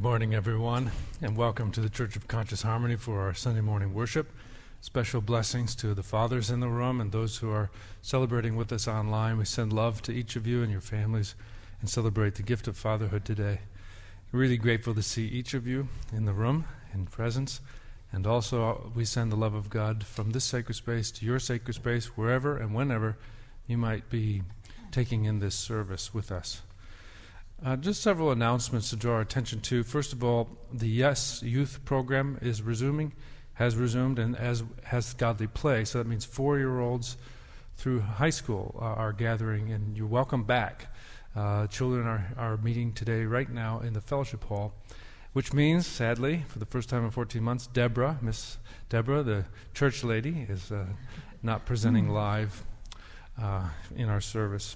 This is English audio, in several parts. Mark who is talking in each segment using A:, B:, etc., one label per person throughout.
A: morning, everyone, and welcome to the Church of Conscious Harmony for our Sunday morning worship. Special blessings to the fathers in the room and those who are celebrating with us online. We send love to each of you and your families and celebrate the gift of fatherhood today. Really grateful to see each of you in the room, in presence, and also we send the love of God from this sacred space to your sacred space, wherever and whenever you might be taking in this service with us. Just several announcements to draw our attention to. First of all, the Yes Youth program has resumed, and as has Godly Play. So that means 4-year-olds through high school are gathering, and you're welcome back. Children are meeting today, right now, in the fellowship hall, which means, sadly, for the first time in 14 months, Miss Deborah, the church lady, is not presenting live in our service.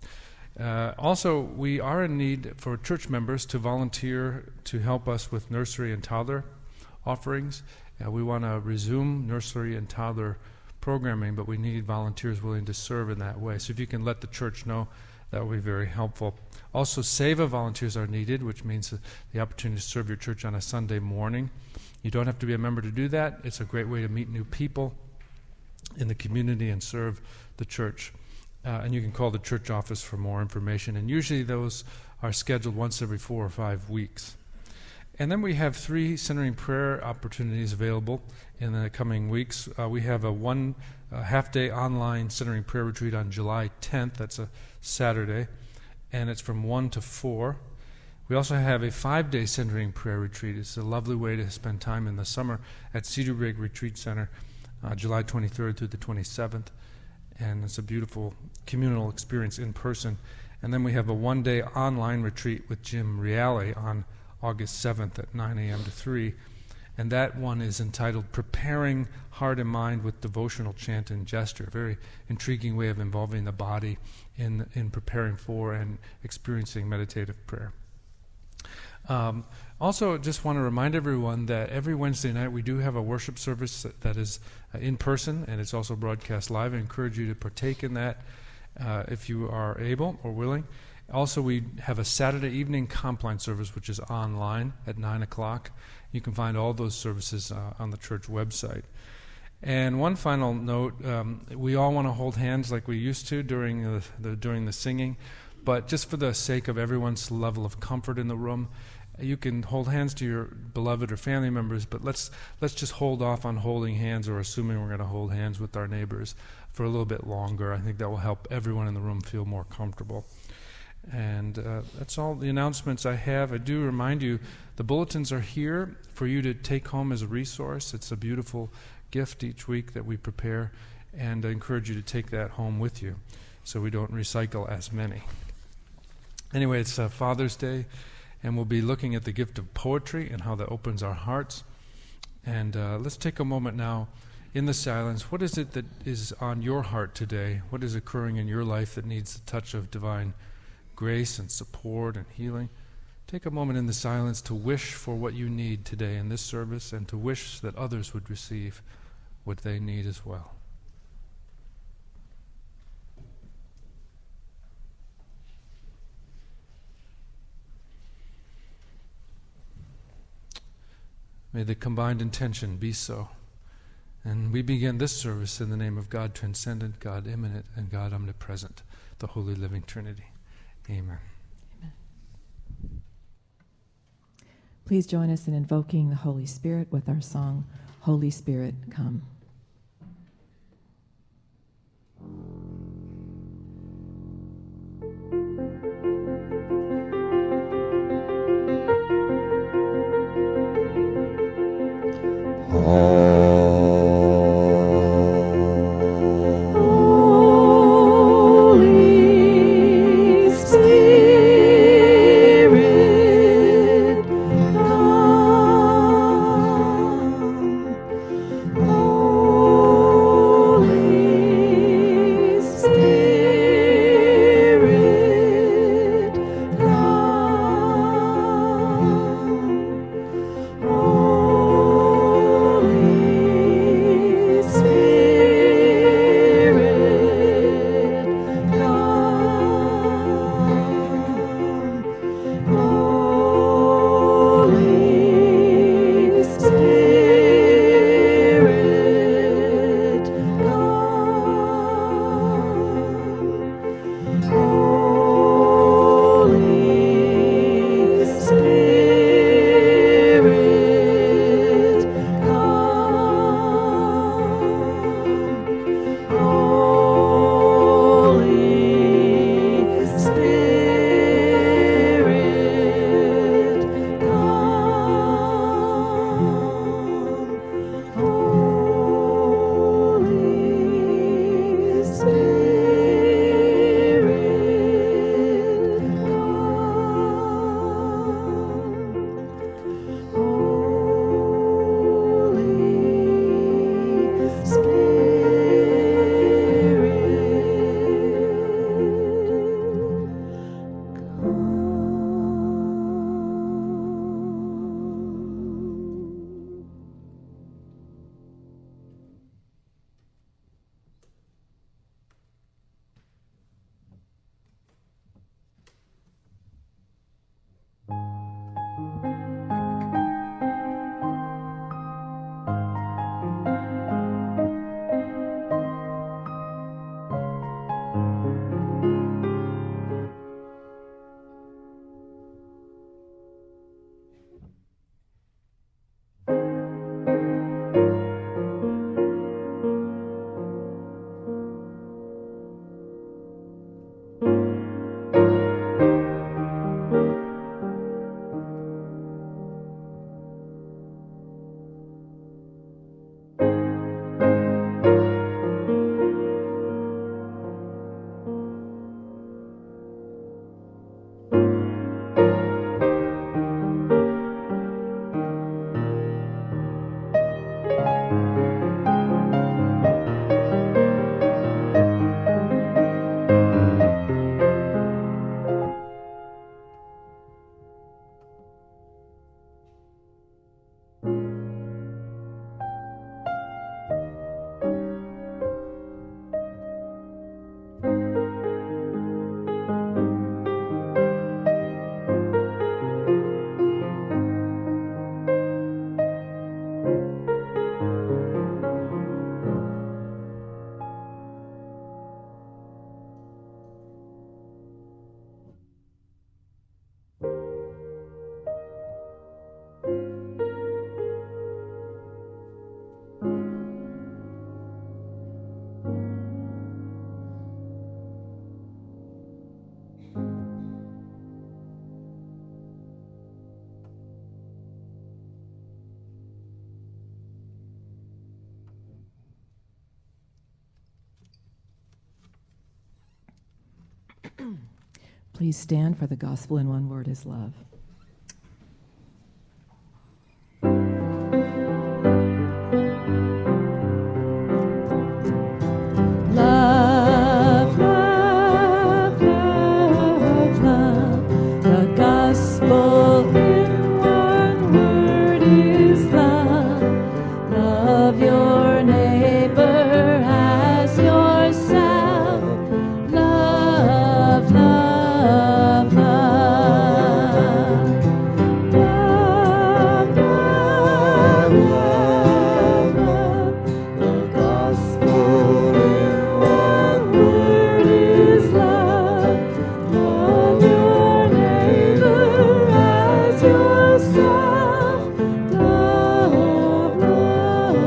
A: Also, we are in need for church members to volunteer to help us with nursery and toddler offerings. We want to resume nursery and toddler programming, but we need volunteers willing to serve in that way. So if you can let the church know, that will be very helpful. Also, SEVA volunteers are needed, which means the opportunity to serve your church on a Sunday morning. You don't have to be a member to do that. It's a great way to meet new people in the community and serve the church. And you can call the church office for more information. And usually those are scheduled once every 4 or 5 weeks. And then we have 3 centering prayer opportunities available in the coming weeks. We have a half-day online centering prayer retreat on July 10th. That's a Saturday. And it's from 1 to 4. We also have a 5-day centering prayer retreat. It's a lovely way to spend time in the summer at Cedar Ridge Retreat Center, July 23rd through the 27th. And it's a beautiful communal experience in person. And then we have a 1-day online retreat with Jim Reale on August 7th at 9 a.m. to 3. And that one is entitled Preparing Heart and Mind with Devotional Chant and Gesture. A very intriguing way of involving the body in preparing for and experiencing meditative prayer. Also, just want to remind everyone that every Wednesday night we do have a worship service that is in person, and it's also broadcast live. I encourage you to partake in that if you are able or willing. Also, we have a Saturday evening Compline service, which is online at 9 o'clock. You can find all those services on the church website. And one final note, we all want to hold hands like we used to during the singing, but just for the sake of everyone's level of comfort in the room, you can hold hands to your beloved or family members, but let's just hold off on holding hands or assuming we're going to hold hands with our neighbors for a little bit longer. I think that will help everyone in the room feel more comfortable. And that's all the announcements I have. I do remind you, the bulletins are here for you to take home as a resource. It's a beautiful gift each week that we prepare, and I encourage you to take that home with you so we don't recycle as many. Anyway, it's Father's Day. And we'll be looking at the gift of poetry and how that opens our hearts. And let's take a moment now in the silence. What is it that is on your heart today? What is occurring in your life that needs the touch of divine grace and support and healing? Take a moment in the silence to wish for what you need today in this service and to wish that others would receive what they need as well. May the combined intention be so. And we begin this service in the name of God transcendent, God immanent, and God omnipresent, the Holy Living Trinity. Amen.
B: Amen. Please join us in invoking the Holy Spirit with our song, Holy Spirit, Come.
C: Holy Spirit, come.
B: Please stand, for the gospel in one word is love. Love, love, love, love. The gospel in one word is love. Love your neighbor as yourself. Love, love, love. Love, love, love, love. The gospel in one word is love. Love your neighbor as yourself. Love, love,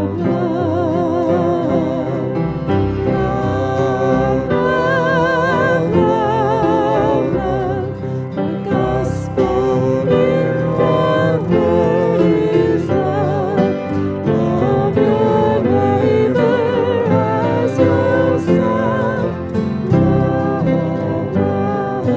B: love. Love, love, love, love. The gospel in one word is love. Love your neighbor as yourself. Love, love,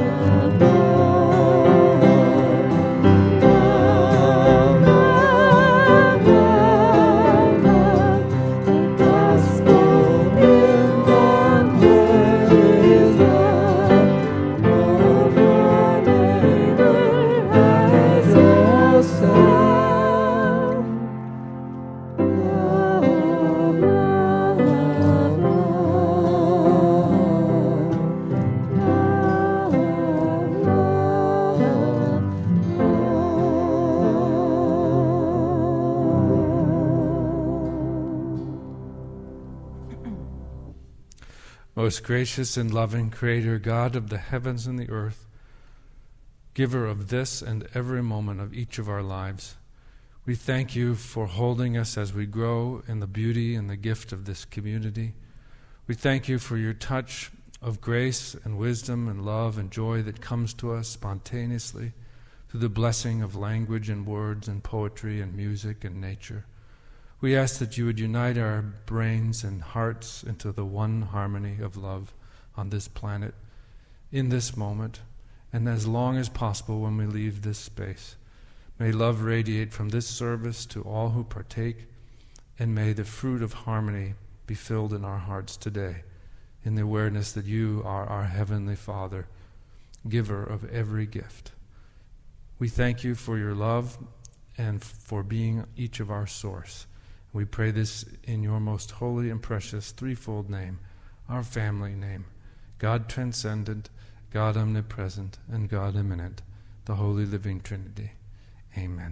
B: love. Love, love, love. The gospel in one word is love. Love your neighbor as yourself. Love, love,
A: Most gracious and loving Creator, God of the heavens and the earth, giver of this and every moment of each of our lives, we thank you for holding us as we grow in the beauty and the gift of this community. We thank you for your touch of grace and wisdom and love and joy that comes to us spontaneously through the blessing of language and words and poetry and music and nature. We ask that you would unite our brains and hearts into the one harmony of love on this planet, in this moment, and as long as possible when we leave this space. May love radiate from this service to all who partake, and may the fruit of harmony be filled in our hearts today, in the awareness that you are our Heavenly Father, giver of every gift. We thank you for your love and for being each of our source. We pray this in your most holy and precious threefold name, our family name, God transcendent, God omnipresent, and God immanent, the Holy Living Trinity. Amen.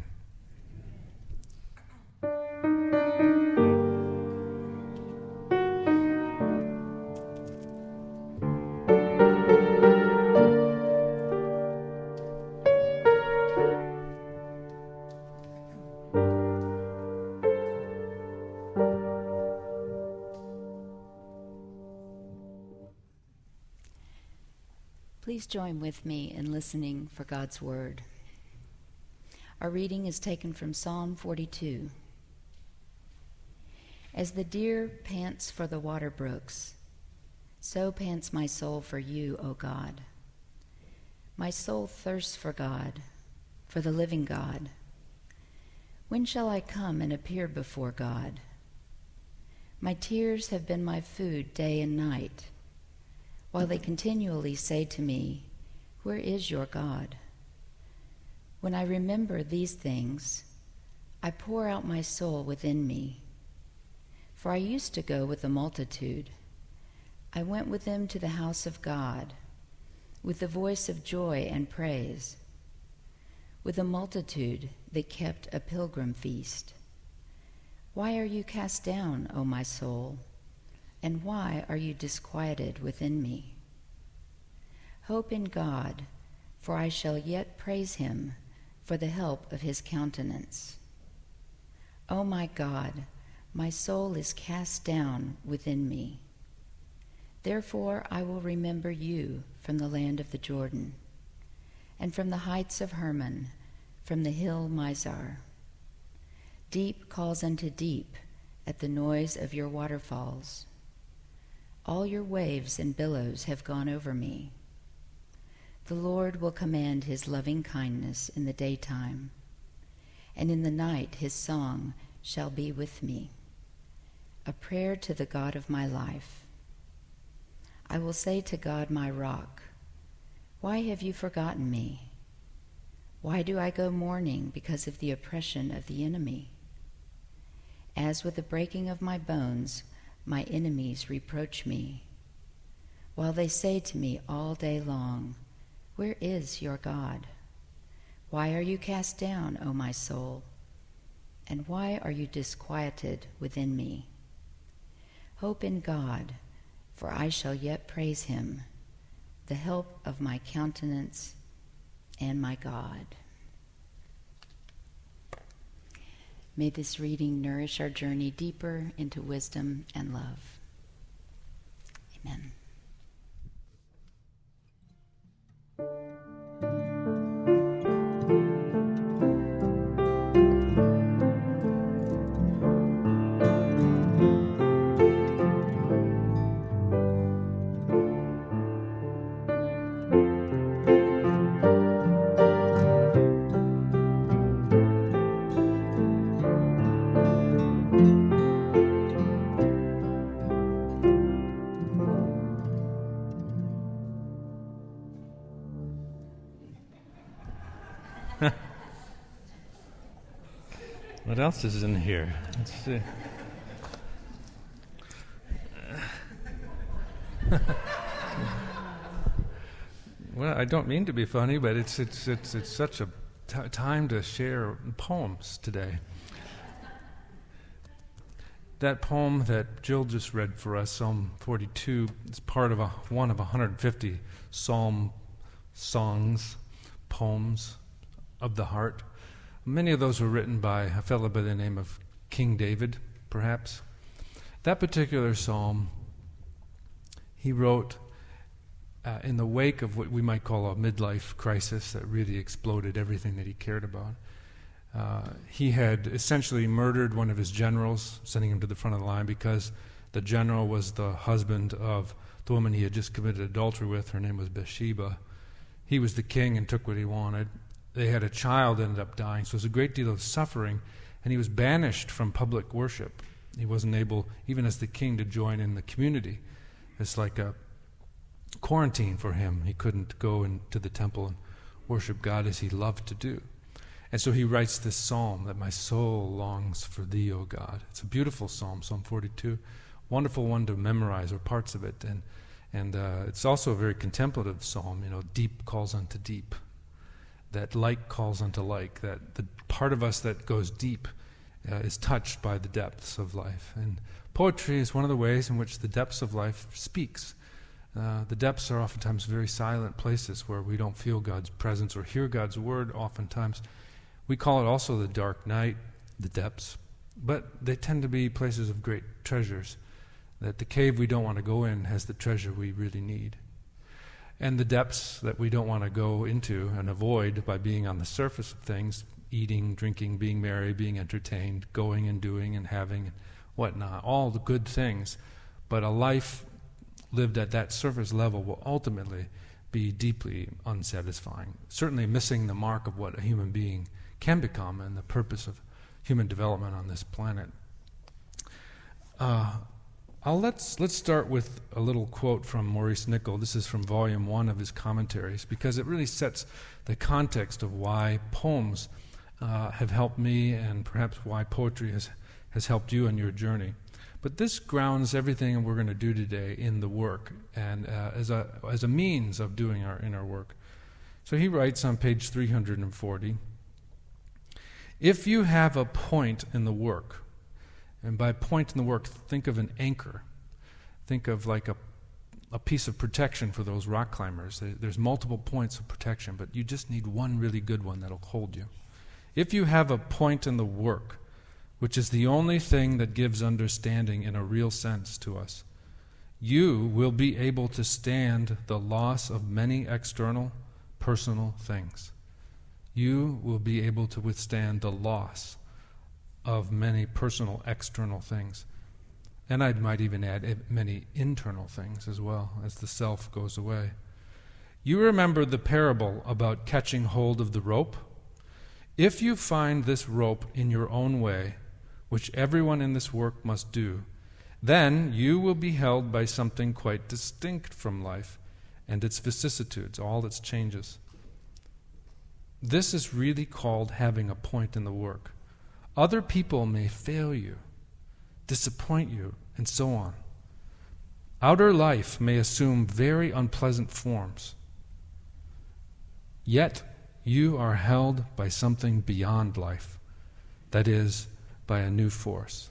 C: Please join with me in listening for God's word. Our reading is taken from Psalm 42. As the deer pants for the water brooks, so pants my soul for you, O God. My soul thirsts for God, for the living God. When shall I come and appear before God? My tears have been my food day and night, while they continually say to me, where is your God? When I remember these things, I pour out my soul within me. For I used to go with the multitude. I went with them to the house of God, with the voice of joy and praise. With a multitude that kept a pilgrim feast. Why are you cast down, O my soul? And why are you disquieted within me? Hope in God, for I shall yet praise him for the help of his countenance. O my God, my soul is cast down within me. Therefore I will remember you from the land of the Jordan, and from the heights of Hermon, from the hill Mizar. Deep calls unto deep at the noise of your waterfalls. All your waves and billows have gone over me. The Lord will command his loving kindness in the daytime, and in the night his song shall be with me, a prayer to the God of my life. I will say to God my rock, why have you forgotten me? Why do I go mourning because of the oppression of the enemy? As with the breaking of my bones, my enemies reproach me, while they say to me all day long, where is your God? Why are you cast down, O my soul? And why are you disquieted within me? Hope in God, for I shall yet praise him, the help of my countenance and my God. May this reading nourish our journey deeper into wisdom and love. Amen.
A: What else is in here? Let's see. Well, I don't mean to be funny, but it's such a time to share poems today. That poem that Jill just read for us, Psalm 42, is part of one of 150 psalm songs, poems of the heart. Many of those were written by a fellow by the name of King David, perhaps. That particular psalm, he wrote in the wake of what we might call a midlife crisis that really exploded everything that he cared about. He had essentially murdered one of his generals, sending him to the front of the line because the general was the husband of the woman he had just committed adultery with. Her name was Bathsheba. He was the king and took what he wanted. They had a child that ended up dying, so it was a great deal of suffering, and he was banished from public worship. He wasn't able, even as the king, to join in the community. It's like a quarantine for him. He couldn't go into the temple and worship God as he loved to do. And so he writes this psalm that my soul longs for thee, O God. It's a beautiful psalm, Psalm 42. Wonderful one to memorize, or parts of it. And it's also a very contemplative psalm. You know, deep calls unto deep. That like calls unto like, that the part of us that goes deep is touched by the depths of life. And poetry is one of the ways in which the depths of life speaks. The depths are oftentimes very silent places where we don't feel God's presence or hear God's word oftentimes. We call it also the dark night, the depths, but they tend to be places of great treasures, that the cave we don't want to go in has the treasure we really need. And the depths that we don't want to go into and avoid by being on the surface of things, eating, drinking, being merry, being entertained, going and doing and having and whatnot, all the good things. But a life lived at that surface level will ultimately be deeply unsatisfying, certainly missing the mark of what a human being can become and the purpose of human development on this planet. Let's start with a little quote from Maurice Nicoll. This is from Volume 1 of his commentaries, because it really sets the context of why poems have helped me, and perhaps why poetry has helped you on your journey. But this grounds everything we're going to do today in the work, and as a means of doing our inner work. So he writes on page 340, if you have a point in the work, and by point in the work, think of an anchor. Think of like a piece of protection for those rock climbers. There's multiple points of protection, but you just need one really good one that'll hold you. If you have a point in the work, which is the only thing that gives understanding in a real sense to us, you will be able to stand the loss of many external, personal things. You will be able to withstand the loss of many personal, external things. And I might even add many internal things as well, as the self goes away. You remember the parable about catching hold of the rope? If you find this rope in your own way, which everyone in this work must do, then you will be held by something quite distinct from life and its vicissitudes, all its changes. This is really called having a point in the work. Other people may fail you, disappoint you, and so on. Outer life may assume very unpleasant forms. Yet you are held by something beyond life, that is, by a new force.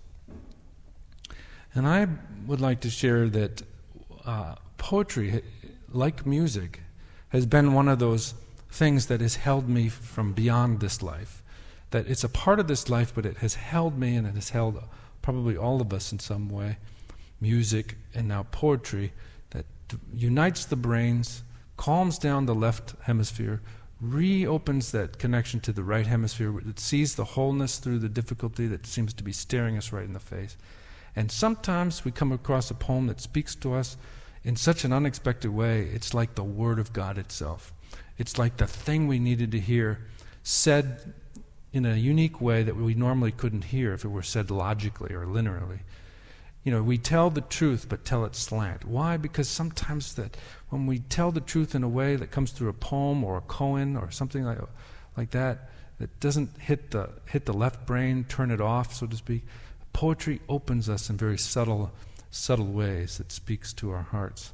A: And I would like to share that poetry, like music, has been one of those things that has held me from beyond this life. That it's a part of this life, but it has held me, and it has held probably all of us in some way. Music and now poetry that unites the brains, calms down the left hemisphere, reopens that connection to the right hemisphere, that sees the wholeness through the difficulty that seems to be staring us right in the face. And sometimes we come across a poem that speaks to us in such an unexpected way. It's like the Word of God itself. It's like the thing we needed to hear said in a unique way that we normally couldn't hear if it were said logically or linearly. You know, we tell the truth but tell it slant. Why? Because sometimes that when we tell the truth in a way that comes through a poem or a koan or something like that, that doesn't hit the left brain, turn it off, so to speak, poetry opens us in very subtle ways that speaks to our hearts.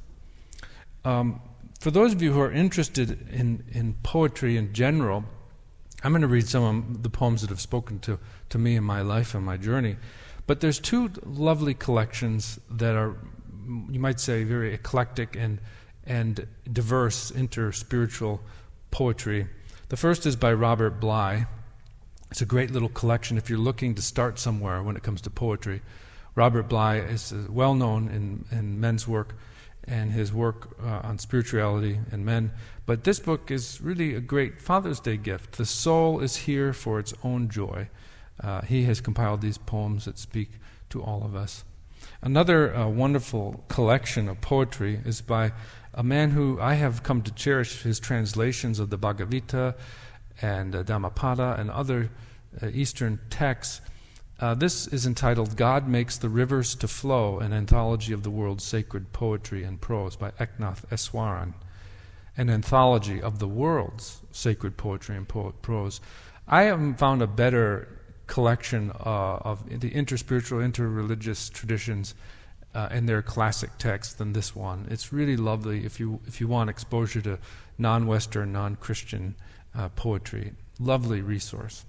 A: For those of you who are interested in poetry in general, I'm going to read some of the poems that have spoken to me in my life and my journey. But there's two lovely collections that are, you might say, very eclectic and diverse interspiritual poetry. The first is by Robert Bly. It's a great little collection if you're looking to start somewhere when it comes to poetry. Robert Bly is well known in men's work and his work on spirituality and men. But this book is really a great Father's Day gift. The soul is here for its own joy. He has compiled these poems that speak to all of us. Another wonderful collection of poetry is by a man who I have come to cherish his translations of the Bhagavad Gita and Dhammapada and other Eastern texts. This is entitled God Makes the Rivers to Flow, an anthology of the world's sacred poetry and prose by Eknath Easwaran, an anthology of the world's sacred poetry and prose. I haven't found a better collection of the interspiritual, interreligious traditions and their classic texts than this one. It's really lovely if you want exposure to non-Western, non-Christian poetry. Lovely resource.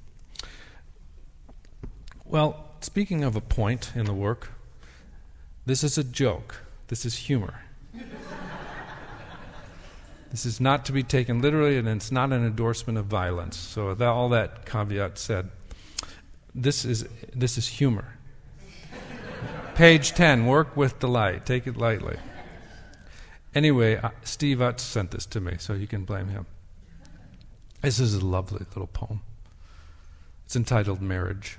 A: Well, speaking of a point in the work, this is a joke. This is humor. This is not to be taken literally, and it's not an endorsement of violence. So all that caveat said, this is humor. Page 10, work with delight. Take it lightly. Anyway, Steve Utz sent this to me, so you can blame him. This is a lovely little poem. It's entitled Marriage.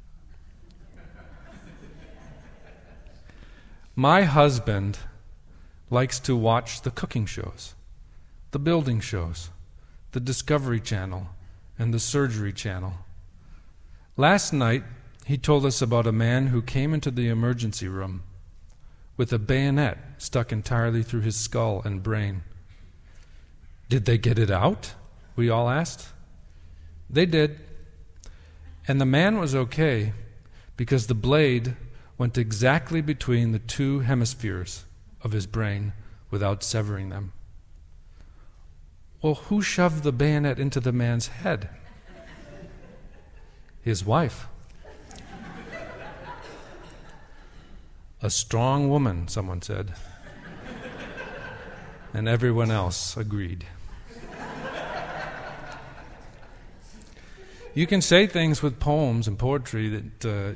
A: My husband likes to watch the cooking shows, the building shows, the Discovery Channel, and the Surgery Channel. Last night, he told us about a man who came into the emergency room with a bayonet stuck entirely through his skull and brain. Did they get it out? We all asked. They did. And the man was okay because the blade went exactly between the two hemispheres of his brain without severing them. Well, who shoved the bayonet into the man's head? His wife. A strong woman, someone said. And everyone else agreed. You can say things with poems and poetry that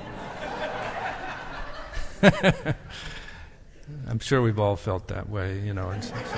A: I'm sure we've all felt that way, you know.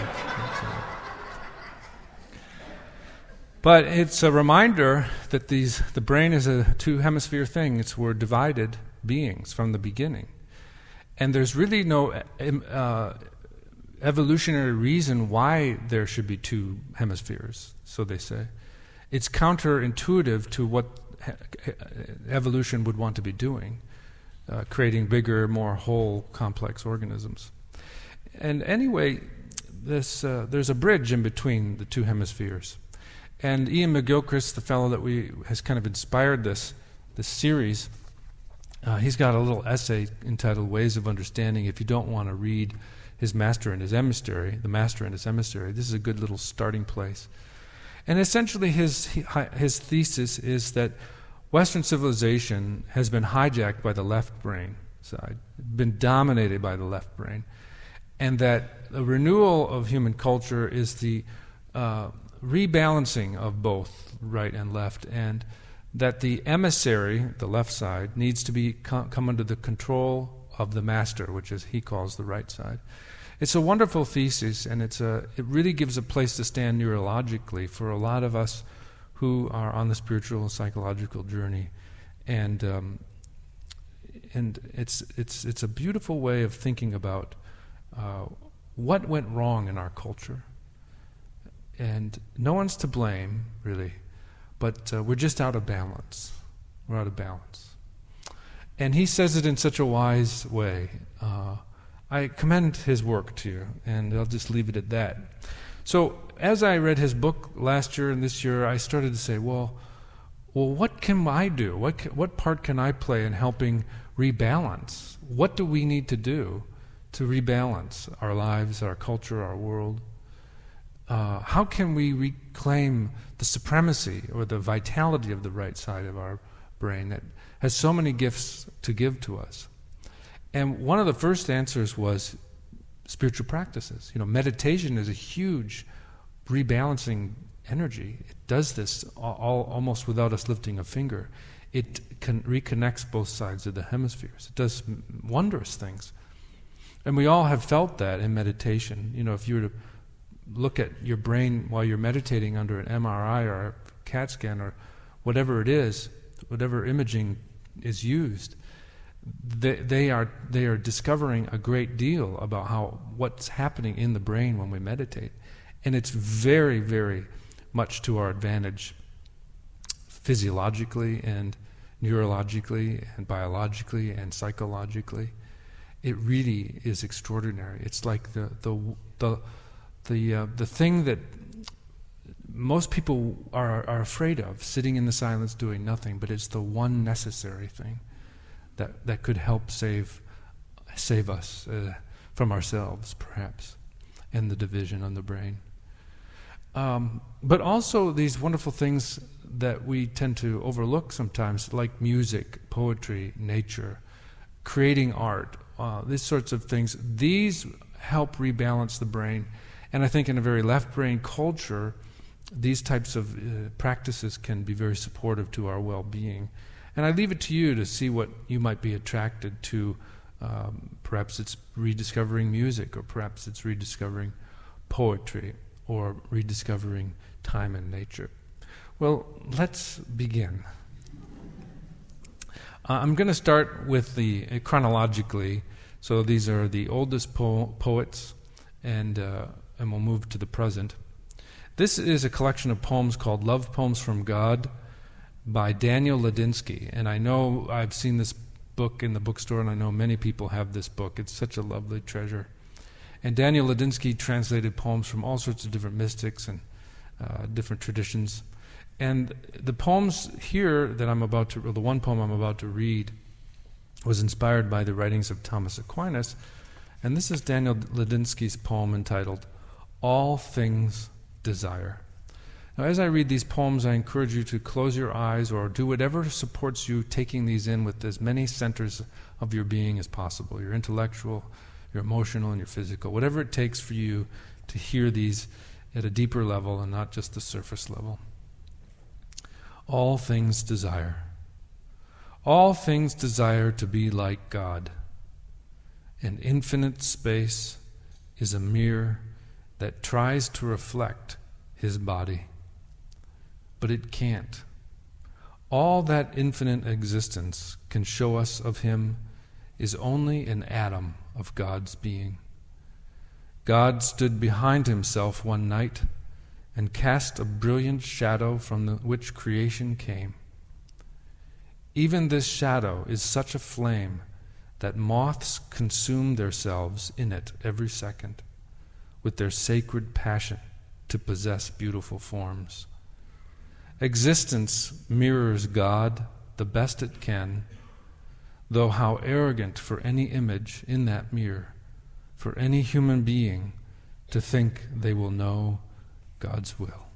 A: But it's a reminder that the brain is a two-hemisphere thing. We're divided beings from the beginning. And there's really no evolutionary reason why there should be two hemispheres, so they say. It's counterintuitive to what evolution would want to be doing, creating bigger, more whole, complex organisms. And anyway, there's a bridge in between the two hemispheres. And Ian McGilchrist, the fellow that has kind of inspired this series, he's got a little essay entitled Ways of Understanding. If you don't want to read his Master and His Emissary, The Master and His Emissary, this is a good little starting place. And essentially his thesis is that Western civilization has been hijacked by the left brain side, been dominated by the left brain, and that a renewal of human culture is the rebalancing of both right and left, and that the emissary, the left side, needs to come under the control of the master, which is he calls the right side. It's a wonderful thesis, and it really gives a place to stand neurologically for a lot of us who are on the spiritual and psychological journey, and it's a beautiful way of thinking about what went wrong in our culture. And no one's to blame, really, but we're just out of balance. We're out of balance. And he says it in such a wise way. I commend his work to you, and I'll just leave it at that. So as I read his book last year and this year, I started to say, well, what can I do? What part can I play in helping rebalance? What do we need to do to rebalance our lives, our culture, our world? How can we reclaim the supremacy or the vitality of the right side of our brain that has so many gifts to give to us? And one of the first answers was spiritual practices. Meditation is a huge rebalancing energy. It does this almost without us lifting a finger. It reconnects both sides of the hemispheres. It does wondrous things. And we all have felt that in meditation. If you were to look at your brain while you're meditating under an MRI or a CAT scan or whatever it is, whatever imaging is used, they are discovering a great deal about what's happening in the brain when we meditate. And it's very, very much to our advantage physiologically and neurologically and biologically and psychologically. It really is extraordinary. It's like the thing that most people are afraid of, sitting in the silence doing nothing, but it's the one necessary thing that could help save us from ourselves, perhaps, and the division on the brain. But also these wonderful things that we tend to overlook sometimes, like music, poetry, nature, creating art, these sorts of things. These help rebalance the brain. And I think in a very left-brain culture, these types of practices can be very supportive to our well-being. And I leave it to you to see what you might be attracted to. Perhaps it's rediscovering music, or perhaps it's rediscovering poetry, or rediscovering time and nature. Well, let's begin. I'm going to start with chronologically. So these are the oldest poets, and we'll move to the present. This is a collection of poems called Love Poems from God by Daniel Ladinsky. And I know I've seen this book in the bookstore, and I know many people have this book. It's such a lovely treasure. And Daniel Ladinsky translated poems from all sorts of different mystics and different traditions. And the poems here that the one poem I'm about to read was inspired by the writings of Thomas Aquinas. And this is Daniel Ladinsky's poem entitled, All Things Desire. Now, as I read these poems, I encourage you to close your eyes or do whatever supports you taking these in with as many centers of your being as possible, your intellectual, your emotional, and your physical, whatever it takes for you to hear these at a deeper level and not just the surface level. All things desire. All things desire to be like God. And infinite space is a mirror that tries to reflect His body. But it can't. All that infinite existence can show us of Him is only an atom of God's being. God stood behind himself one night and cast a brilliant shadow from which creation came. Even this shadow is such a flame that moths consume themselves in it every second, with their sacred passion to possess beautiful forms. Existence mirrors God the best it can, though how arrogant for any image in that mirror, for any human being to think they will know God's will.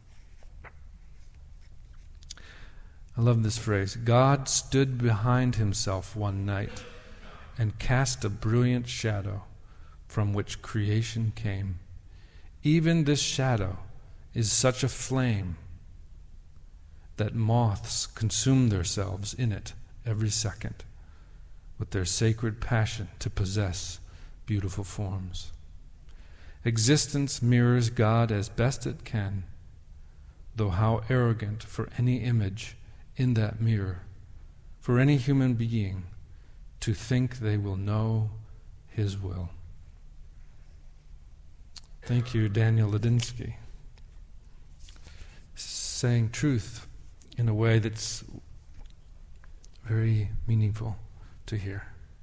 A: I love this phrase. God stood behind himself one night and cast a brilliant shadow from which creation came. Even this shadow is such a flame that moths consume themselves in it every second, with their sacred passion to possess beautiful forms. Existence mirrors God as best it can, though how arrogant for any image in that mirror, for any human being to think they will know his will. Thank you, Daniel Ladinsky. Saying truth in a way that's very meaningful to hear.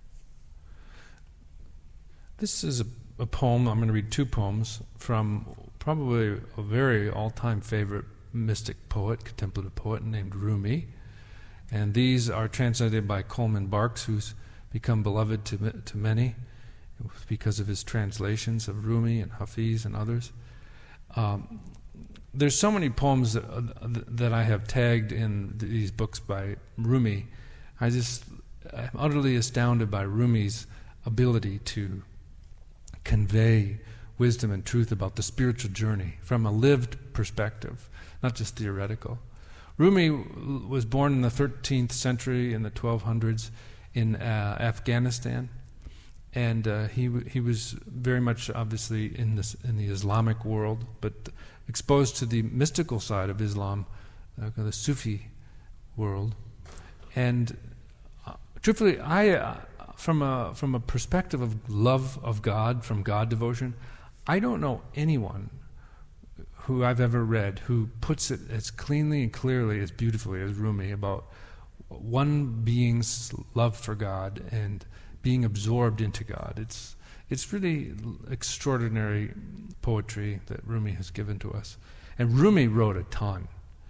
A: This is a poem. I'm going to read two poems from probably a very all-time favorite mystic poet, contemplative poet named Rumi. And these are translated by Coleman Barks, who's become beloved to many because of his translations of Rumi and Hafiz and others. There's so many poems that I have tagged in these books by Rumi. I'm utterly astounded by Rumi's ability to convey wisdom and truth about the spiritual journey from a lived perspective, not just theoretical. Rumi was born in the 13th century, in the 1200s, in Afghanistan, and he was very much obviously in the Islamic world, but exposed to the mystical side of Islam, the Sufi world. And truthfully, from a perspective of love of God, from God devotion, I don't know anyone who I've ever read who puts it as cleanly and clearly, as beautifully as Rumi, about one being's love for God and being absorbed into God. It's really extraordinary poetry that Rumi has given to us. And Rumi wrote a ton.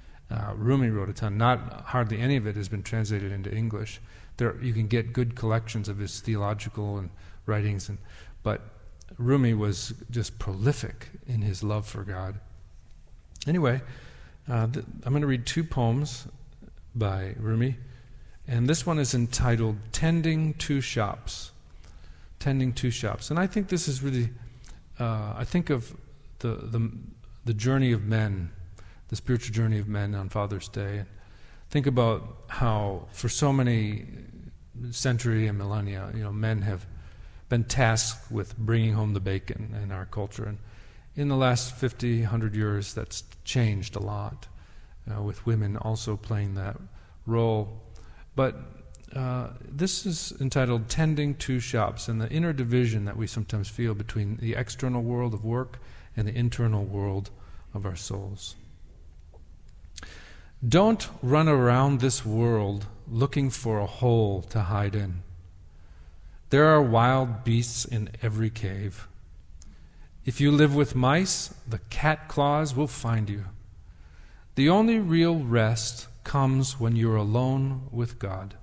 A: Not hardly any of it has been translated into English. You can get good collections of his theological and writings, but Rumi was just prolific in his love for God. Anyway, I'm going to read two poems by Rumi, and this one is entitled "Tending Two Shops." Tending two shops, and I think this is really. I think of the journey of men, the spiritual journey of men on Father's Day, and think about how for so many centuries and millennia, men have been tasked with bringing home the bacon in our culture. And in the last 50, 100 years, that's changed a lot, with women also playing that role. But this is entitled "Tending Two Shops," and the inner division that we sometimes feel between the external world of work and the internal world of our souls. Don't run around this world looking for a hole to hide in. There are wild beasts in every cave. If you live with mice, the cat claws will find you. The only real rest comes when you're alone with God.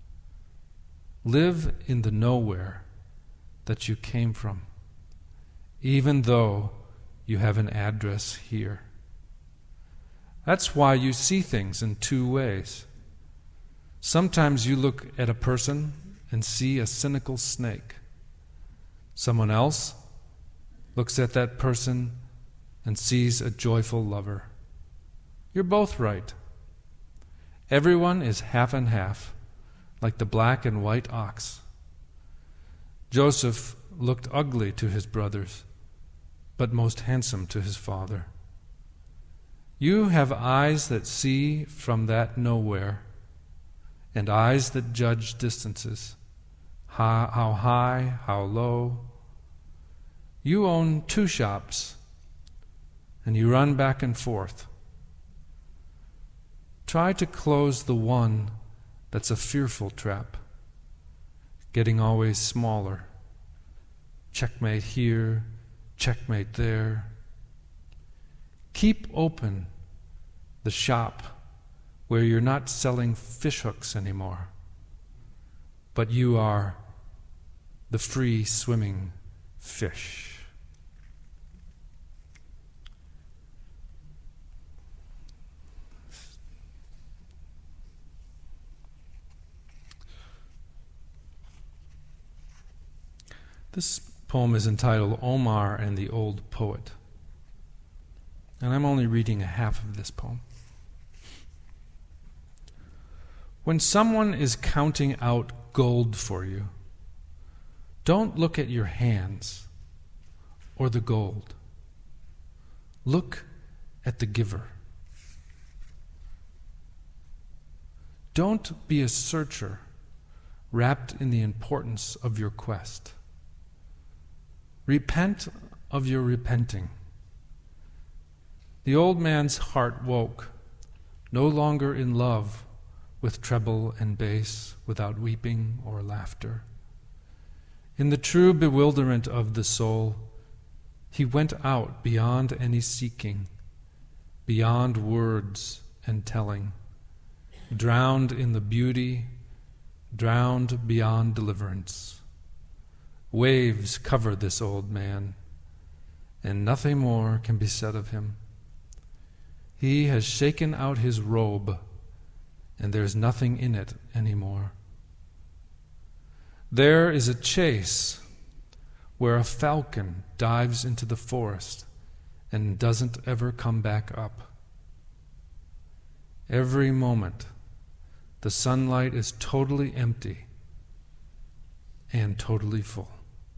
A: Live in the nowhere that you came from, even though you have an address here. That's why you see things in two ways. Sometimes you look at a person and see a cynical snake. Someone else looks at that person and sees a joyful lover. You're both right. Everyone is half and half, like the black and white ox. Joseph looked ugly to his brothers, but most handsome to his father. You have eyes that see from that nowhere, and eyes that judge distances, how high, how low. You own 2 shops, and you run back and forth. Try to close the one that's a fearful trap, getting always smaller. Checkmate here, checkmate there. Keep open the shop where you're not selling fishhooks anymore, but you are the free swimming fish. This poem is entitled Omar and the Old Poet, and I'm only reading a half of this poem. When someone is counting out gold for you, don't look at your hands or the gold. Look at the giver. Don't be a searcher wrapped in the importance of your quest. Repent of your repenting. The old man's heart woke, no longer in love with treble and bass, without weeping or laughter. In the true bewilderment of the soul, he went out beyond any seeking, beyond words and telling, drowned in the beauty, drowned beyond deliverance. Waves cover this old man, and nothing more can be said of him. He has shaken out his robe, and there's nothing in it anymore. There is a chase where a falcon dives into the forest and doesn't ever come back up. Every moment, the sunlight is totally empty and totally full.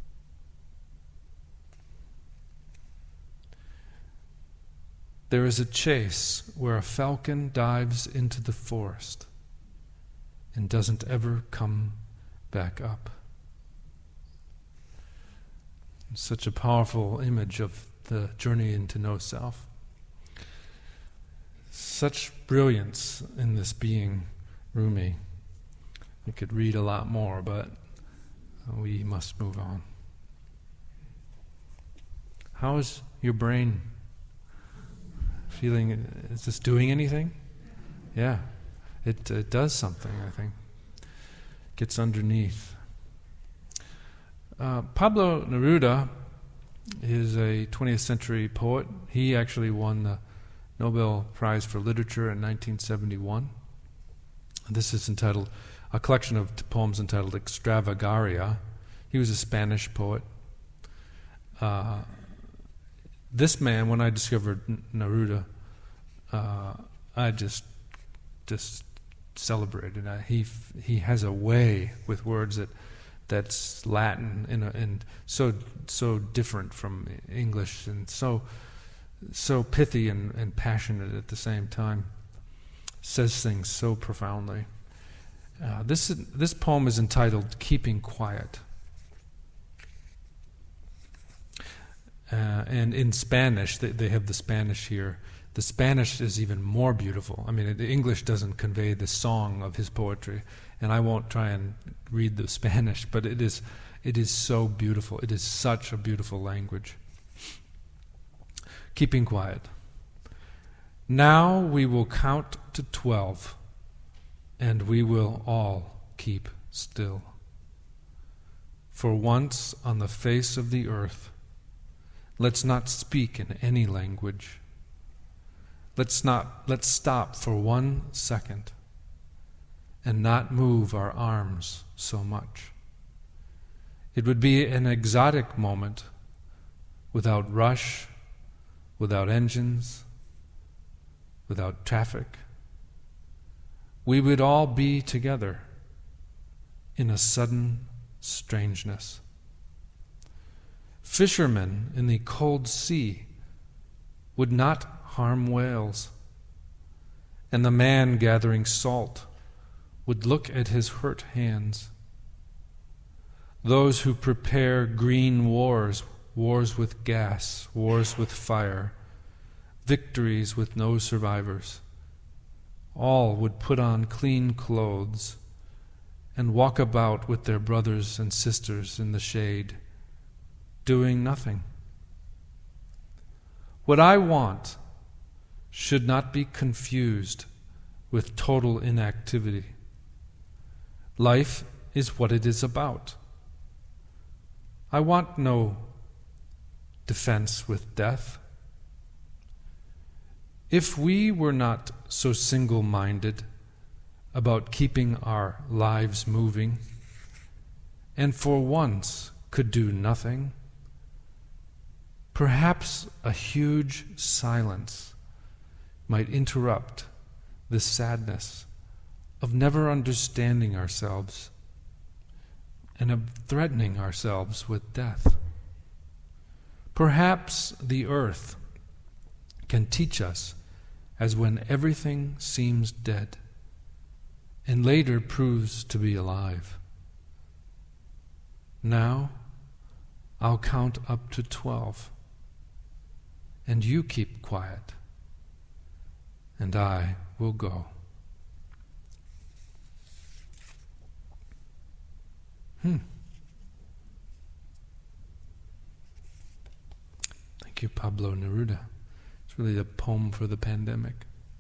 A: There is a chase where a falcon dives into the forest and doesn't ever come back up. It's such a powerful image of the journey into no self. Such brilliance in this being, Rumi. We could read a lot more, but we must move on. How is your brain feeling? Is this doing anything? Yeah, it does something, I think. Gets underneath. Pablo Neruda is a 20th century poet. He actually won the Nobel Prize for Literature in 1971. This is entitled, a collection of poems entitled Extravagaria. He was a Spanish poet. This man, when I discovered Neruda, I just celebrated. He has a way with words that's Latin and so different from English, and so pithy and passionate at the same time. Says things so profoundly. This poem is entitled "Keeping Quiet," and in Spanish, they have the Spanish here. The Spanish is even more beautiful. I mean, the English doesn't convey the song of his poetry, and I won't try and read the Spanish, but it is so beautiful. It is such a beautiful language. Keeping quiet. Now we will count to 12, and we will all keep still. For once on the face of the earth, let's not speak in any language. Let's stop for 1 second and not move our arms so much. It would be an exotic moment, without rush, without engines, without traffic. We would all be together in a sudden strangeness. Fishermen in the cold sea would not harm whales, and the man gathering salt would look at his hurt hands. Those who prepare green wars wars with gas, wars with fire, victories with no survivors. All would put on clean clothes and walk about with their brothers and sisters in the shade, doing nothing. What I want should not be confused with total inactivity. Life is what it is about. I want no defense with death. If we were not so single-minded about keeping our lives moving, and for once could do nothing, perhaps a huge silence might interrupt the sadness of never understanding ourselves and of threatening ourselves with death. Perhaps the earth can teach us as when everything seems dead and later proves to be alive. Now, I'll count up to 12, and you keep quiet, and I will go. Thank you, Pablo Neruda. It's really a poem for the pandemic.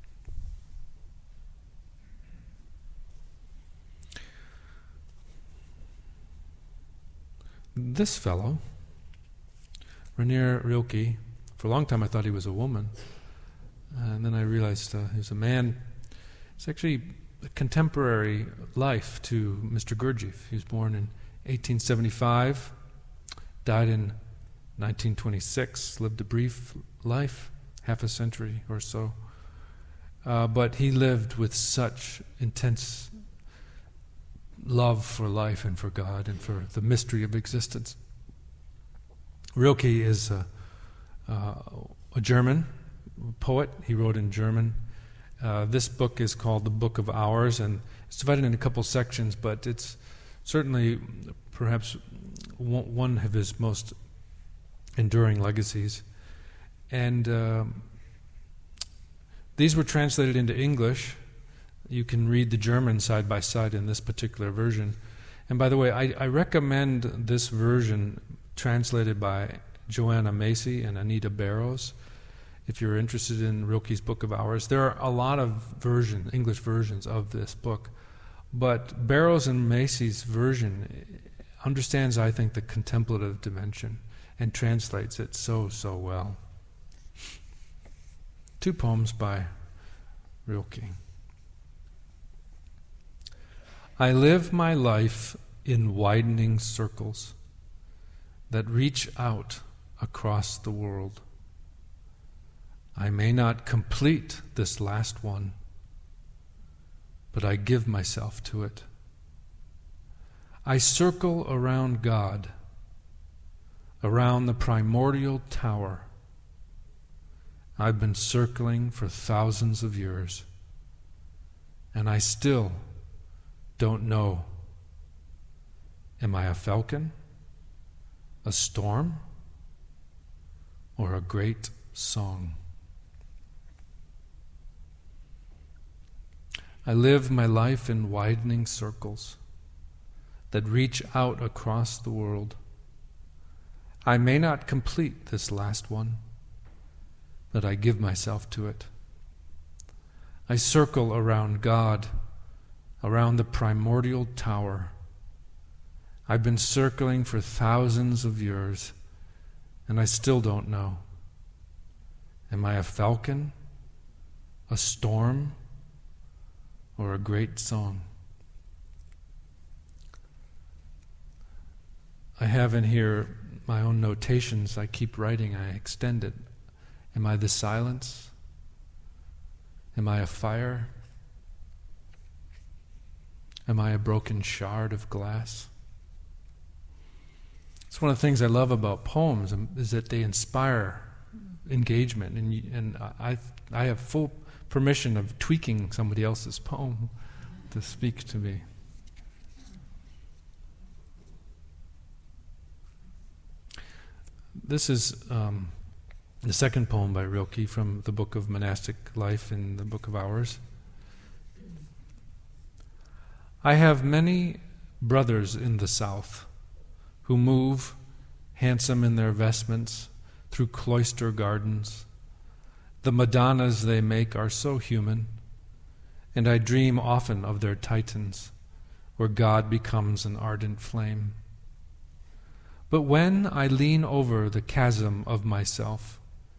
A: This fellow, Rainer Rilke, for a long time I thought he was a woman, and then I realized he was a man. It's actually a contemporary life to Mr. Gurdjieff. He was born in 1875, died in 1926, lived a brief life, half a century or so. But he lived with such intense love for life and for God and for the mystery of existence. Rilke is a German poet. He wrote in German. This book is called The Book of Hours, and it's divided in a couple sections, but it's certainly perhaps one of his most enduring legacies. And these were translated into English. You can read the German side by side in this particular version. And by the way, I recommend this version translated by Joanna Macy and Anita Barrows. If you're interested in Rilke's Book of Hours, there are a lot of English versions of this book. But Barrows and Macy's version understands, I think, the contemplative dimension and translates it so well. 2 poems by Rilke. I live my life in widening circles that reach out across the world. I may not complete this last one, but I give myself to it. I circle around God, around the primordial tower. I've been circling for thousands of years, and I still don't know. Am I a falcon, a storm, or a great song? I live my life in widening circles that reach out across the world. I may not complete this last one, but I give myself to it. I circle around God, around the primordial tower. I've been circling for thousands of years, and I still don't know. Am I a falcon, a storm, or a great song? I have in here my own notations. I keep writing, I extend it. Am I the silence? Am I a fire? Am I a broken shard of glass? It's one of the things I love about poems is that they inspire engagement, and I have full permission of tweaking somebody else's poem to speak to me. This is the second poem by Rilke from the Book of Monastic Life in the Book of Hours. I have many brothers in the south who move, handsome in their vestments, through cloister gardens. The Madonnas they make are so human, and I dream often of their Titans, where God becomes an ardent flame. But when I lean over the chasm of myself,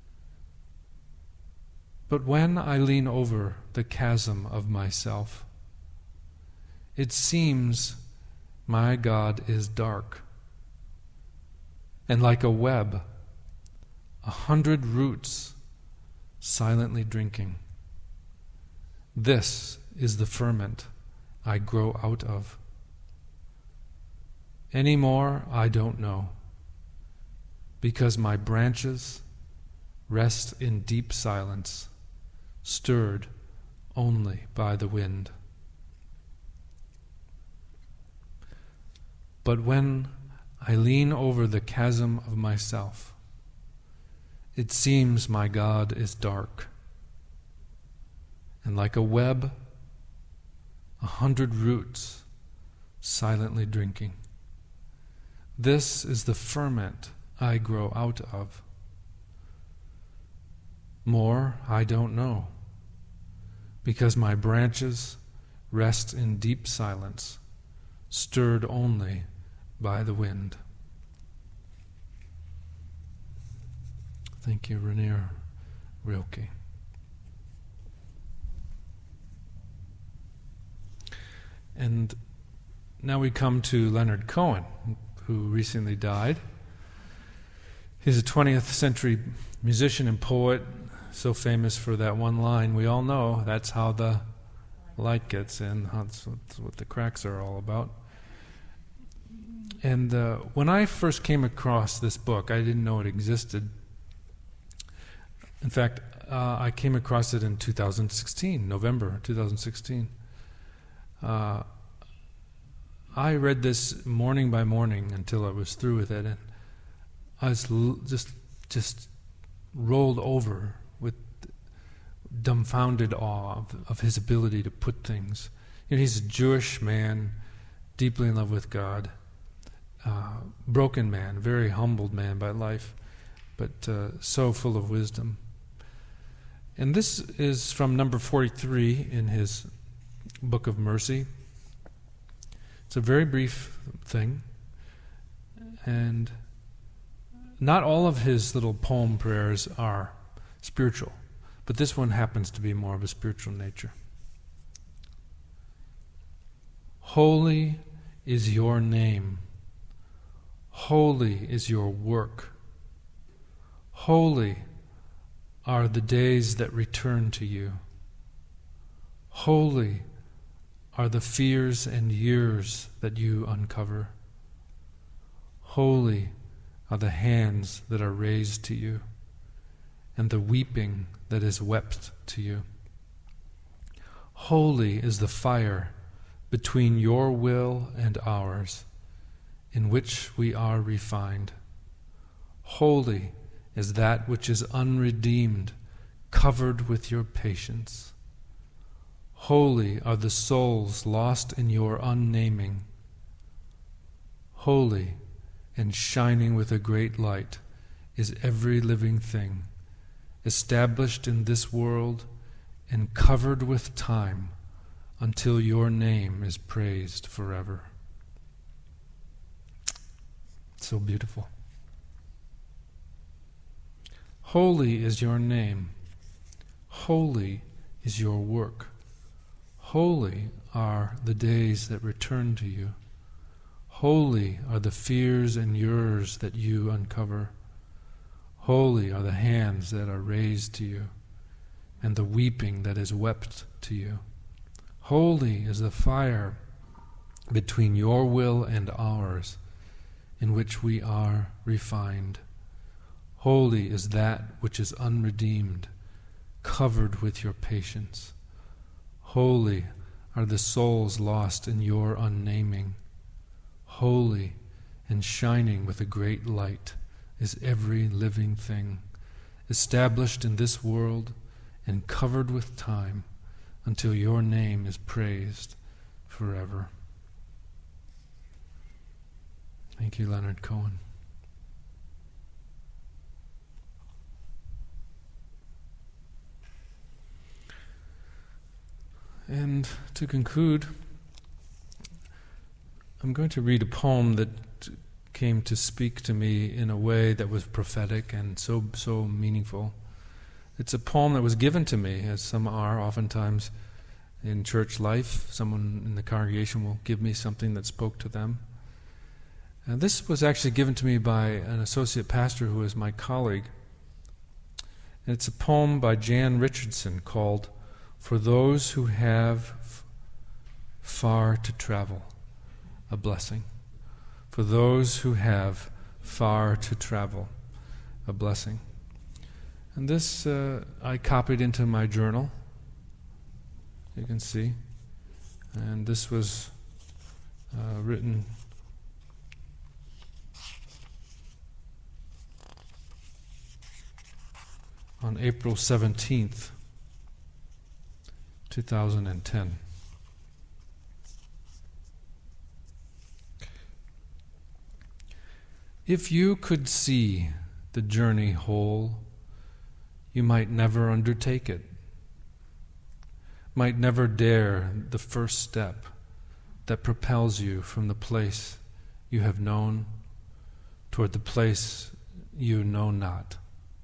A: it seems my God is dark, and like a web, 100 roots silently drinking. This is the ferment I grow out of. Any more I don't know, because my branches rest in deep silence, stirred only by the wind. But when I lean over the chasm of myself, it seems my God is dark, and like a web, 100 roots silently drinking. This is the ferment I grow out of. More I don't know, because my branches rest in deep silence, stirred only by the wind. Thank you, Rainier Rilke. And now we come to Leonard Cohen, who recently died. He's a 20th century musician and poet, so famous for that one line we all know, that's how the light gets in. That's what the cracks are all about. And when I first came across this book, I didn't know it existed. In fact, I came across it in 2016, November 2016. I read this morning by morning until I was through with it, and I was just rolled over with dumbfounded awe of his ability to put things. You know, he's a Jewish man, deeply in love with God, broken man, very humbled man by life, but so full of wisdom. And this is from number 43 in his Book of Mercy. It's a very brief thing, and not all of his little poem prayers are spiritual, but this one happens to be more of a spiritual nature. Holy is your name. Holy is your work. Holy are the days that return to you. Holy are the fears and years that you uncover. Holy are the hands that are raised to you, and the weeping that is wept to you. Holy is the fire between your will and ours, in which we are refined. Holy is that which is unredeemed, covered with your patience. Holy are the souls lost in your unnaming. Holy and shining with a great light is every living thing, established in this world and covered with time until your name is praised forever. So beautiful. Holy is your name. Holy is your work. Holy are the days that return to you. Holy are the fears and years that you uncover. Holy are the hands that are raised to you, and the weeping that is wept to you. Holy is the fire between your will and ours, in which we are refined. Holy is that which is unredeemed, covered with your patience. Holy are the souls lost in your unnaming. Holy and shining with a great light is every living thing, established in this world and covered with time, until your name is praised forever. Thank you, Leonard Cohen. And to conclude, I'm going to read a poem that came to speak to me in a way that was prophetic and so meaningful. It's a poem that was given to me, as some are oftentimes in church life. Someone in the congregation will give me something that spoke to them. And this was actually given to me by an associate pastor who is my colleague. And it's a poem by Jan Richardson called "For Those Who Have Far to Travel, a Blessing." For those who have far to travel, a blessing. And this I copied into my journal, you can see. And this was written on April 17th, 2010. If you could see the journey whole, you might never undertake it, might never dare the first step that propels you from the place you have known toward the place you know not.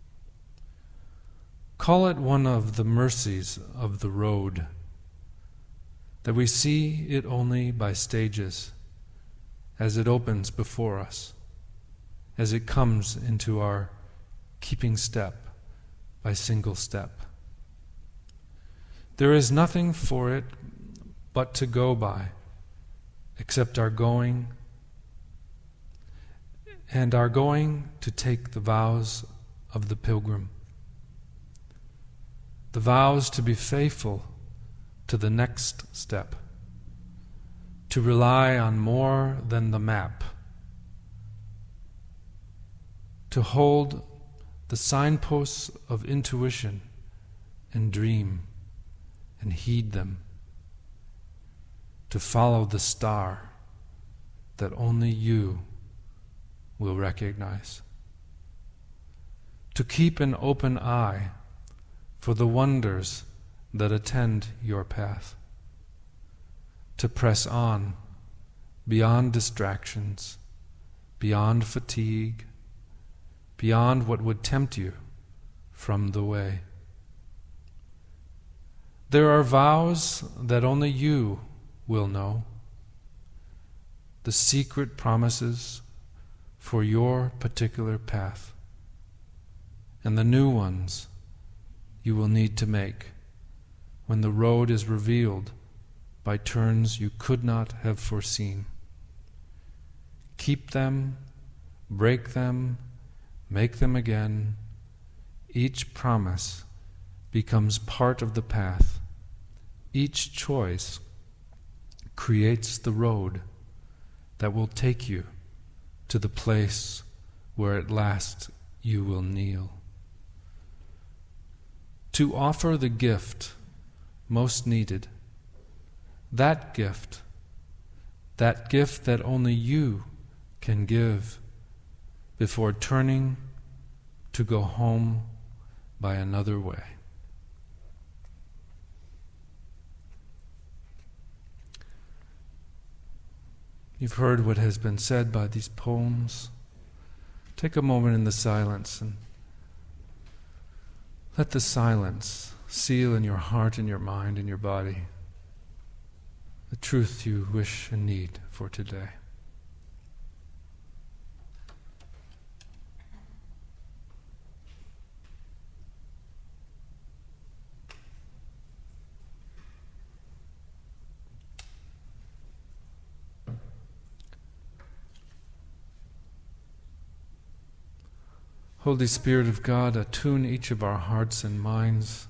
A: Call it one of the mercies of the road, that we see it only by stages, as it opens before us, as it comes into our keeping step by single step. There is nothing for it but to go by, except our going, and our going to take the vows of the pilgrim. The vows to be faithful to the next step, to rely on more than the map, to hold the signposts of intuition and dream and heed them, to follow the star that only you will recognize, to keep an open eye for the wonders that attend your path, to press on beyond distractions, beyond fatigue, beyond what would tempt you from the way. There are vows that only you will know, the secret promises for your particular path, and the new ones you will need to make when the road is revealed by turns you could not have foreseen. Keep them, break them, make them again. Each promise becomes part of the path. Each choice creates the road that will take you to the place where at last you will kneel. To offer the gift most needed, that gift that only you can give, before turning to go home by another way. You've heard what has been said by these poems. Take a moment in the silence and let the silence seal in your heart and your mind and your body the truth you wish and need for today. Holy Spirit of God, attune each of our hearts and minds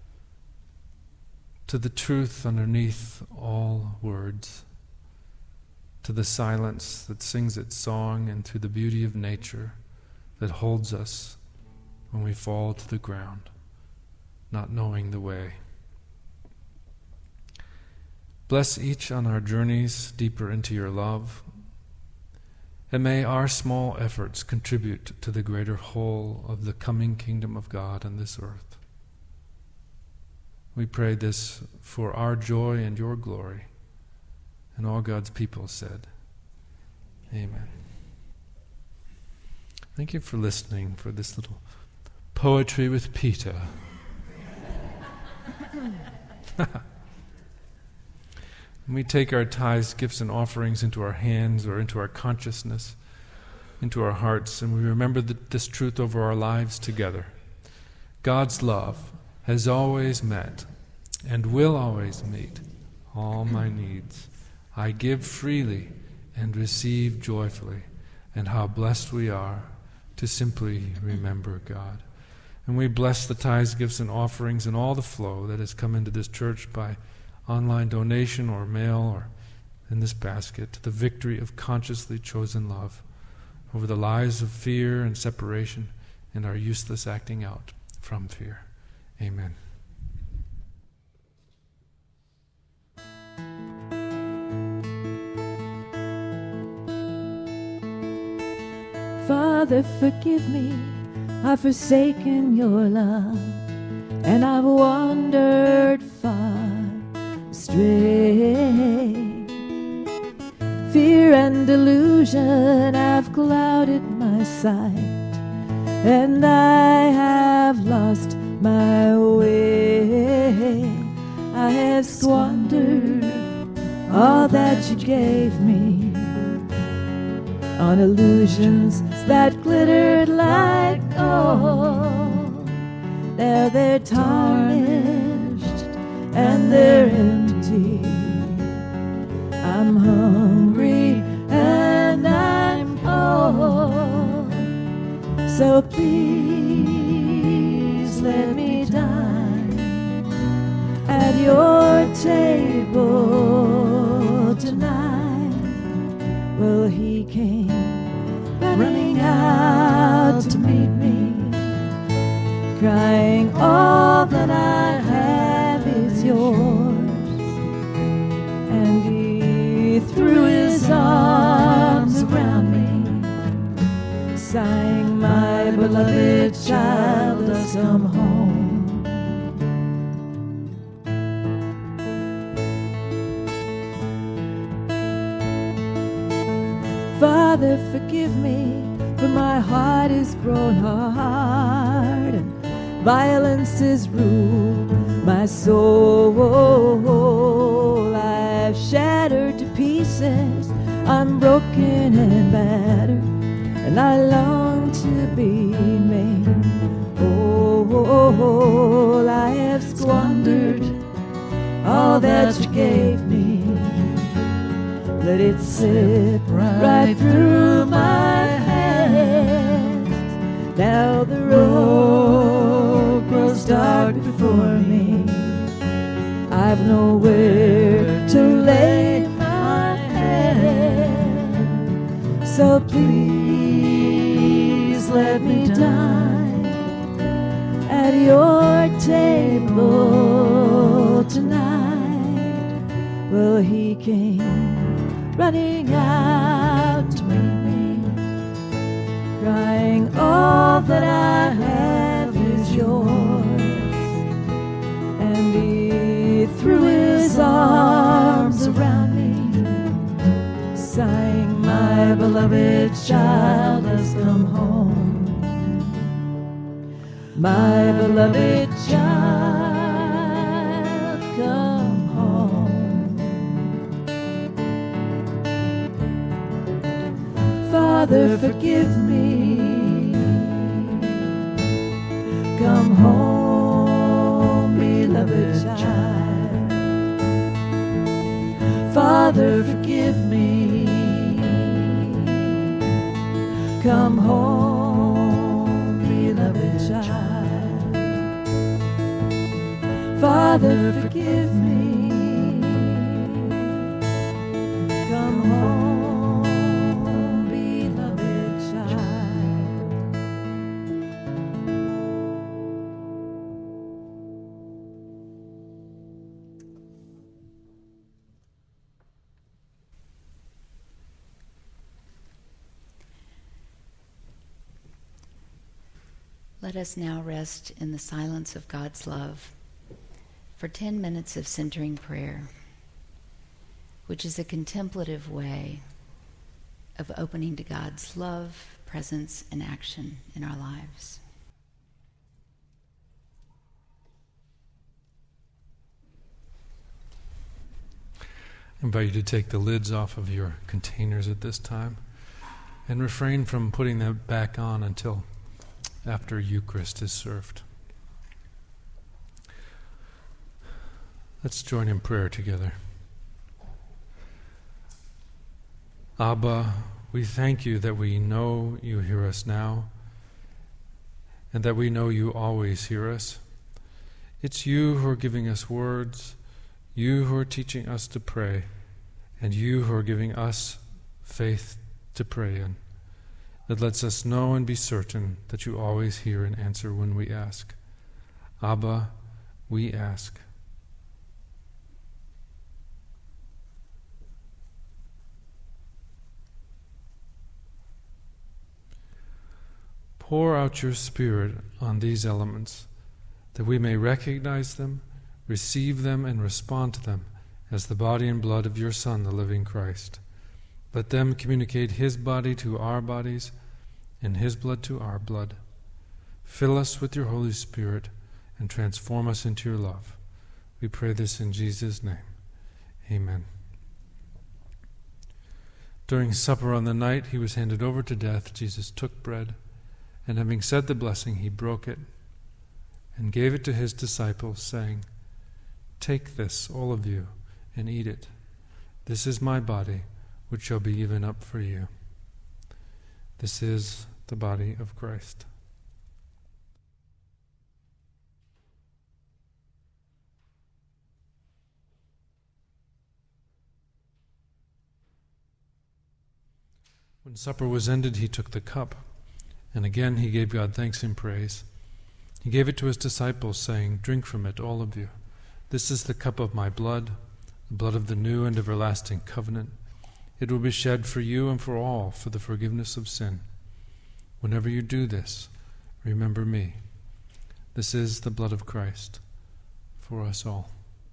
A: to the truth underneath all words, to the silence that sings its song, and to the beauty of nature that holds us when we fall to the ground, not knowing the way. Bless each on our journeys deeper into your love, and may our small efforts contribute to the greater whole of the coming kingdom of God on this earth. We pray this for our joy and your glory. And all God's people said, Amen. Thank you for listening for this little poetry with Peter. When we take our tithes, gifts, and offerings into our hands or into our consciousness, into our hearts, and we remember this truth over our lives together, God's love has always met and will always meet all my needs. I give freely and receive joyfully, and how blessed we are to simply remember God. And we bless the tithes, gifts, and offerings and all the flow that has come into this church by online donation or mail or in this basket, to the victory of consciously chosen love over the lies of fear and separation and our useless acting out from fear. Amen.
B: Father, forgive me, I've forsaken your love, and I've wandered far astray. Fear and delusion have clouded my sight, and I have lost my way. I have squandered all that you gave me on illusions that glittered like gold. Now they're tarnished and they're empty. I'm hungry and I'm cold. So please let me dine at your table tonight. Well, he came running out to meet me, crying, all that I have is yours. And he threw his arms around me, sighing, my beloved child has come home. Father, forgive me, for my heart is grown hard, and violence has ruled my soul. I've shattered to pieces, I'm broken and battered, and I long to be made whole. I have squandered all that you gave me. Let it slip right through my hands. Now the road grows dark before me. I've nowhere to lay my head. So please let me dine at your table tonight. Well, he came running out to meet me, crying, all that I have is yours. And he threw his arms around me, sighing, my beloved child has come home. My beloved child, come home. Father, forgive me. Come home, beloved child. Father, forgive me. Come home, beloved child. Father, forgive me. Come home, beloved child.
C: Let us now rest in the silence of God's love for 10 minutes of centering prayer, which is a contemplative way of opening to God's love, presence, and action in our lives.
A: I invite you to take the lids off of your containers at this time and refrain from putting them back on until after Eucharist is served. Let's join in prayer together. Abba, we thank you that we know you hear us now and that we know you always hear us. It's you who are giving us words, you who are teaching us to pray, and you who are giving us faith to pray in. That lets us know and be certain that you always hear and answer when we ask. Abba, we ask. Pour out your Spirit on these elements, that we may recognize them, receive them, and respond to them as the body and blood of your Son, the living Christ. Let them communicate his body to our bodies and his blood to our blood. Fill us with your Holy Spirit and transform us into your love. We pray this in Jesus' name. Amen. During supper on the night he was handed over to death, Jesus took bread, and having said the blessing, he broke it and gave it to his disciples, saying, "Take this, all of you, and eat it. This is my body, which shall be given up for you." This is the body of Christ. When supper was ended, he took the cup, and again he gave God thanks and praise. He gave it to his disciples, saying, "Drink from it, all of you. This is the cup of my blood, the blood of the new and everlasting covenant. It will be shed for you and for all for the forgiveness of sin. Whenever you do this, remember me." This is the blood of Christ for us all.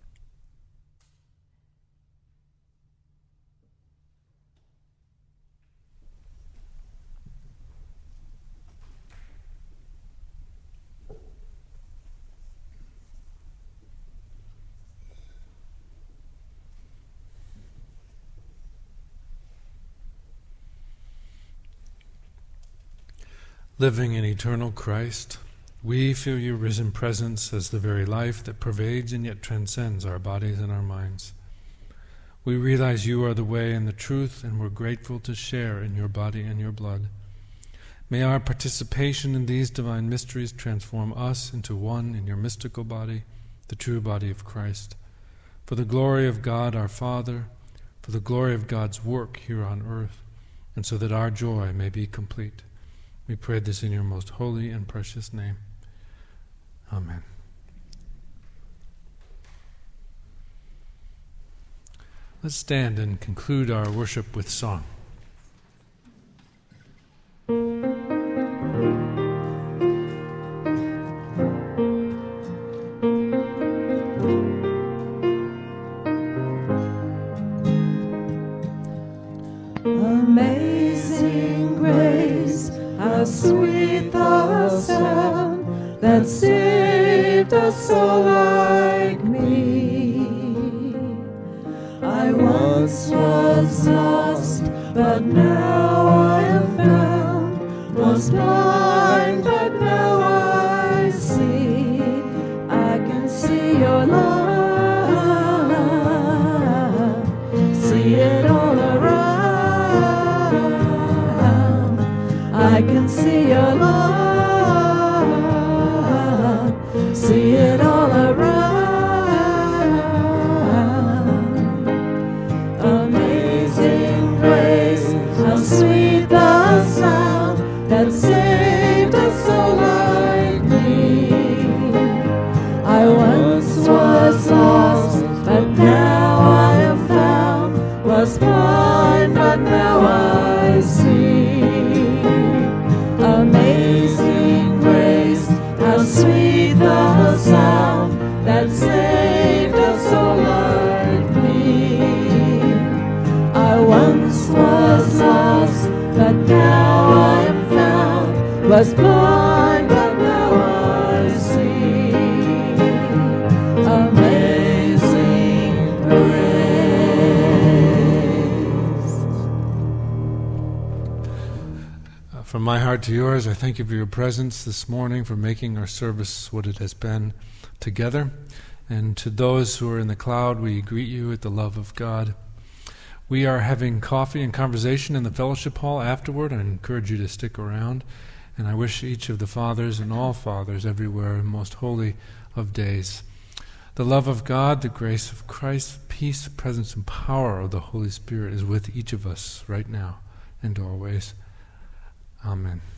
A: Living in eternal Christ, we feel your risen presence as the very life that pervades and yet transcends our bodies and our minds. We realize you are the way and the truth, and we're grateful to share in your body and your blood. May our participation in these divine mysteries transform us into one in your mystical body, the true body of Christ. For the glory of God our Father, for the glory of God's work here on earth, and so that our joy may be complete. We pray this in your most holy and precious name. Amen. Let's stand and conclude our worship with song.
B: Amazing grace, how sweet the sound that saved a soul like me. I once was lost, but now I am found, was blind, but now I see. I can see your love, see it all around. I can see your love, see it all around. Amazing grace, how sweet the sound that saved a
A: my heart to yours, I thank you for your presence this morning, for making our service what it has been together. And to those who are in the cloud, we greet you with the love of God. We are having coffee and conversation in the fellowship hall afterward. I encourage you to stick around. And I wish each of the fathers and all fathers everywhere, most holy of days, the love of God, the grace of Christ, peace, presence, and power of the Holy Spirit is with each of us right now and always. Amen.